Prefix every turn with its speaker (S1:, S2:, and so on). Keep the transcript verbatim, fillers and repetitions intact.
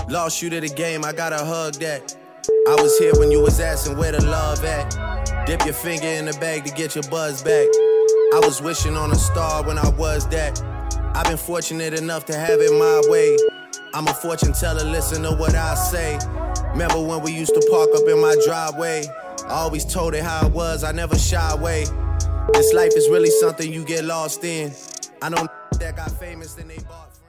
S1: Lost you to the game, I gotta hug that. I was here when you was asking where the love at. Dip your finger in the bag to get your buzz back. I was wishing on a star when I was that. I've been fortunate enough to have it my way. I'm a fortune teller, listen to what I say. Remember when we used to park up in my driveway? I always told it how it was, I never shy away. This life is really something you get lost in. I know that got famous and they bought from